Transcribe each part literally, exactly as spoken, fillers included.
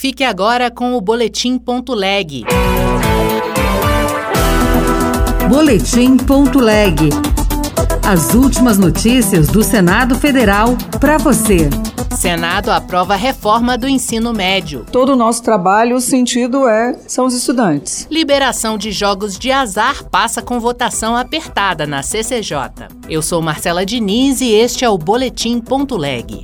Fique agora com o Boletim Ponto Leg. Boletim Ponto Leg. As últimas notícias do Senado Federal para você. Senado aprova a reforma do ensino médio. Todo o nosso trabalho, o sentido é, são os estudantes. Liberação de jogos de azar passa com votação apertada na C C J. Eu sou Marcela Diniz e este é o Boletim Ponto Leg.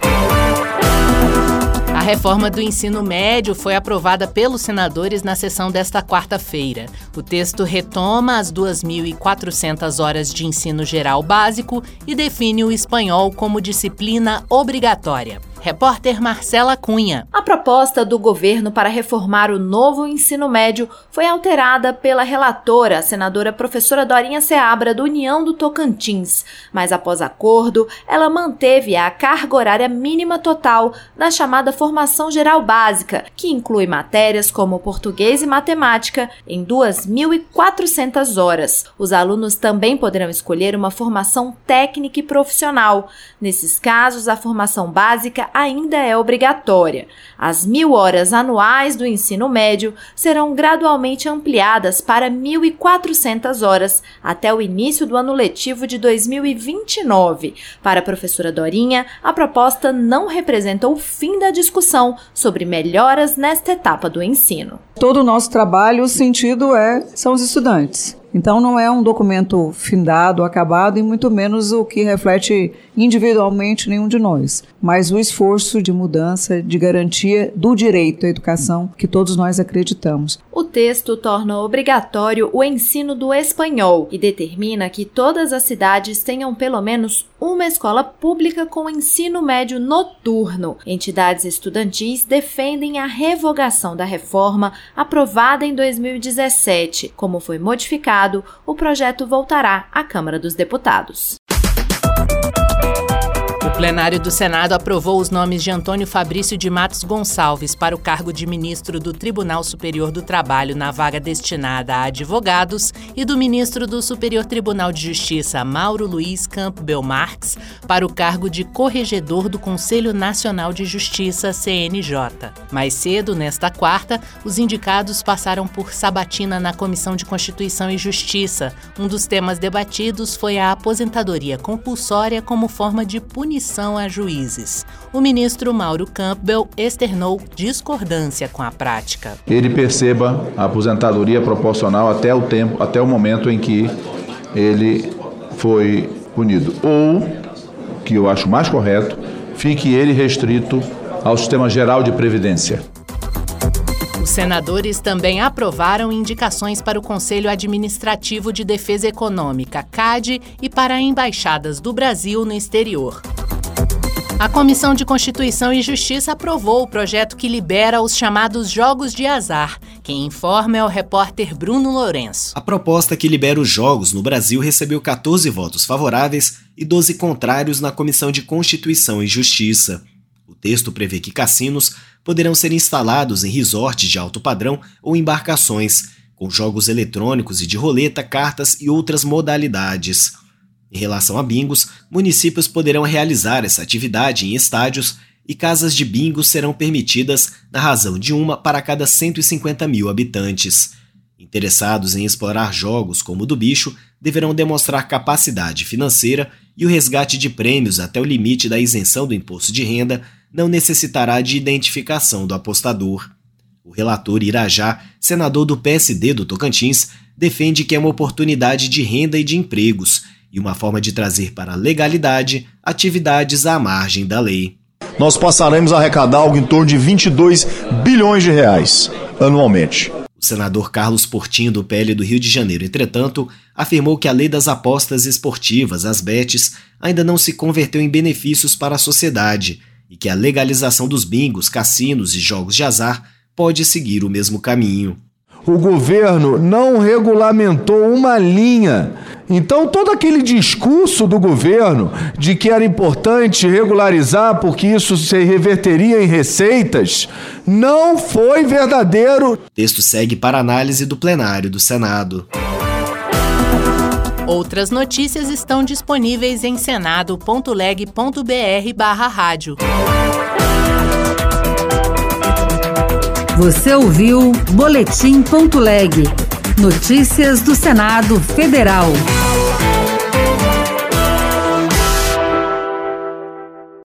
A reforma do ensino médio foi aprovada pelos senadores na sessão desta quarta-feira. O texto retoma as duas mil e quatrocentas horas de ensino geral básico e define o espanhol como disciplina obrigatória. Repórter Marcela Cunha. A proposta do governo para reformar o novo ensino médio foi alterada pela relatora, a senadora professora Dorinha Seabra, do União do Tocantins. Mas após acordo, ela manteve a carga horária mínima total da chamada formação geral básica, que inclui matérias como português e matemática, em duas mil e quatrocentas horas. Os alunos também poderão escolher uma formação técnica e profissional. Nesses casos, a formação básica ainda é obrigatória. As mil horas anuais do ensino médio serão gradualmente ampliadas para mil e quatrocentas horas até o início do ano letivo de dois mil e vinte e nove. Para a professora Dorinha, a proposta não representa o fim da discussão sobre melhoras nesta etapa do ensino. Todo o nosso trabalho, o sentido é, são os estudantes. Então não é um documento findado, acabado e muito menos o que reflete individualmente nenhum de nós, mas o esforço de mudança, de garantia do direito à educação que todos nós acreditamos. O texto torna obrigatório o ensino do espanhol e determina que todas as cidades tenham pelo menos uma escola pública com ensino médio noturno. Entidades estudantis defendem a revogação da reforma aprovada em dois mil e dezessete. Como foi modificado, o projeto voltará à Câmara dos Deputados. O plenário do Senado aprovou os nomes de Antônio Fabrício de Matos Gonçalves para o cargo de ministro do Tribunal Superior do Trabalho na vaga destinada a advogados e do ministro do Superior Tribunal de Justiça, Mauro Luiz Campbell Marques, para o cargo de corregedor do Conselho Nacional de Justiça, C N J. Mais cedo, nesta quarta, os indicados passaram por sabatina na Comissão de Constituição e Justiça. Um dos temas debatidos foi a aposentadoria compulsória como forma de punição a juízes. O ministro Mauro Campbell externou discordância com a prática. Ele perceba a aposentadoria proporcional até o tempo, até o momento em que ele foi punido. Ou, que eu acho mais correto, fique ele restrito ao Sistema Geral de Previdência. Os senadores também aprovaram indicações para o Conselho Administrativo de Defesa Econômica, C A D, e para embaixadas do Brasil no exterior. A Comissão de Constituição e Justiça aprovou o projeto que libera os chamados jogos de azar. Quem informa é o repórter Bruno Lourenço. A proposta que libera os jogos no Brasil recebeu catorze votos favoráveis e doze contrários na Comissão de Constituição e Justiça. O texto prevê que cassinos poderão ser instalados em resorts de alto padrão ou embarcações, com jogos eletrônicos e de roleta, cartas e outras modalidades. Em relação a bingos, municípios poderão realizar essa atividade em estádios e casas de bingo serão permitidas na razão de uma para cada cento e cinquenta mil habitantes. Interessados em explorar jogos como o do bicho deverão demonstrar capacidade financeira e o resgate de prêmios até o limite da isenção do imposto de renda não necessitará de identificação do apostador. O relator Irajá, senador do P S D do Tocantins, defende que é uma oportunidade de renda e de empregos e uma forma de trazer para a legalidade atividades à margem da lei. Nós passaremos a arrecadar algo em torno de vinte e dois bilhões de reais anualmente. O senador Carlos Portinho, do P L do Rio de Janeiro, entretanto, afirmou que a lei das apostas esportivas, as bets, ainda não se converteu em benefícios para a sociedade e que a legalização dos bingos, cassinos e jogos de azar pode seguir o mesmo caminho. O governo não regulamentou uma linha. Então, todo aquele discurso do governo de que era importante regularizar porque isso se reverteria em receitas, não foi verdadeiro. O texto segue para análise do plenário do Senado. Outras notícias estão disponíveis em senado ponto leg ponto br barra rádio. Você ouviu Boletim.leg. Notícias do Senado Federal.